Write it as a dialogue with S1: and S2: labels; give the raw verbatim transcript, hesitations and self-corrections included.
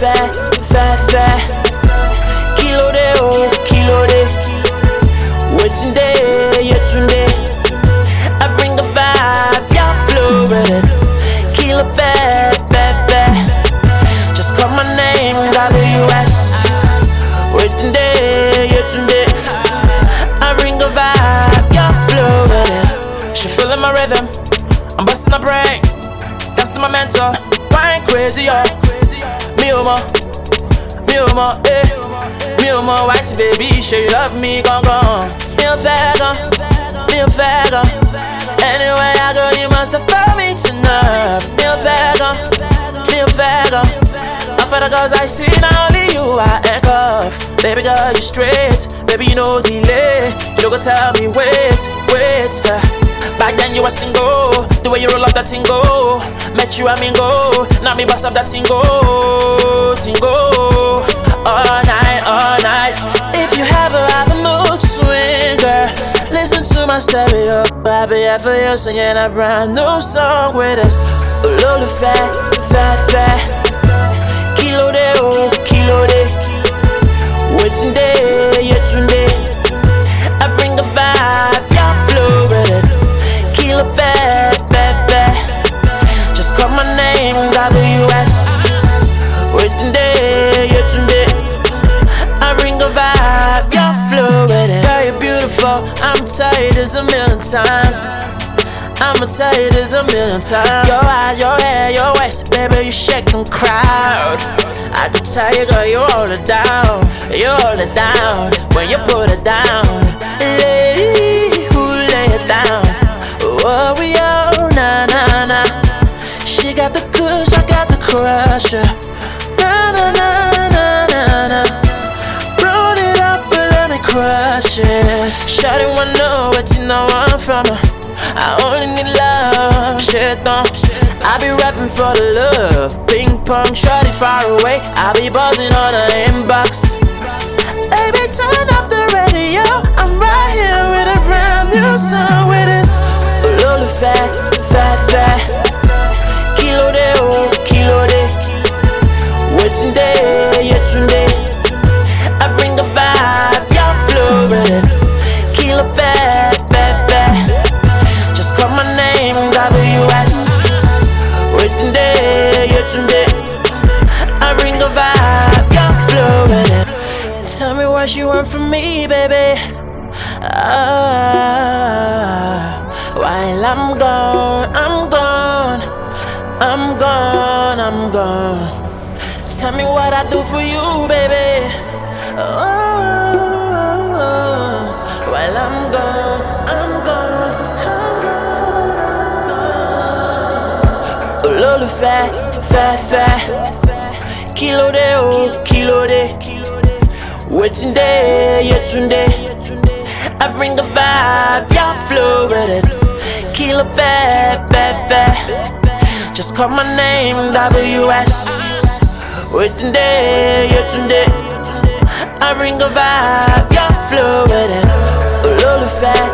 S1: olólùfẹ́, fẹ́ fẹ́. Kí ló dé o, kí ló dé? Wetin dey, Yetunde. I bring a vibe, your flow with it. Kí ló fẹ́, fẹ́ fẹ́. Just call my name, W S. Wetin dey, Yetunde. I bring a vibe, your flow with it. She feeling my rhythm, I'm busting her brain. That's my mentor, going crazy, yo. Me oh ma, me oh ma, eh. Me oh ma, white baby, sure you love me, gone gone. Me a faggon, me a faggon. Anywhere I go, you must have found me tonight. Me a faggon, me a faggon. I for the girls I see, now only you I handcuff. Baby girl, you straight, baby you no delay. You go tell me wait, wait. Uh. Back then you were single, the way you roll up that thing go. Met you I mean go, now me bust up that thing go, single. All night, all night. If you ever have a mood swing, girl, listen to my stereo. I'll be here for you singing a brand new song with us. Olólùfẹ́, fẹ́ fẹ́. Kí ló dé o, kí ló dé? Wetin dey, Yetunde. I bring a vibe, your flow with it. Kí ló fẹ́, fẹ́ fẹ́. Just call my name, W S. Wetin dey, Yetunde. I bring a vibe, your flow with it. Girl, you're beautiful, I'm tired as a million times. I'm tired as a million times. Your eyes, your hair, your waist, baby, you shake them crowd. I can tell you, girl, you hold it down, you hold it down. When you put it down, lady, who lay it down? Oh, we all, na na na. She got the kush, I got the crusher. Na na na na na na. Roll it up and let me crush it. Shawty wanna know what you know I'm from her. I only need love, shit on. I be rapping for the love. Ping pong, shawty far away. I be buzzing on her inbox. Baby, turn up the radio. I'm right here with a brand new song with us. Olólùfẹ́, fẹ́ fẹ́. Kí ló dé o, kí ló dé? Wetin dey, Yetunde. I bring a vibe, your flow with it. Kí ló fẹ́, fẹ́ fẹ́. Just call my name, W S. Wetin dey, Yetunde. I bring a vibe, your flow with it. Tell me what you want from me, baby. Ah, while I'm gone, I'm gone, I'm gone, I'm gone. Tell me what I do for you, baby. Oh, while I'm gone, I'm gone, I'm gone, I'm gone. Olólùfẹ́, fẹ́ fẹ́. Kí ló dé o, kí ló dé? Wetin dey, Yetunde. I bring a vibe, your flow with it. Kí ló fẹ́, fẹ́ fẹ́. Just call my name, W S. Wetin dey, Yetunde. I bring a vibe, your flow with it. Olólùfẹ́.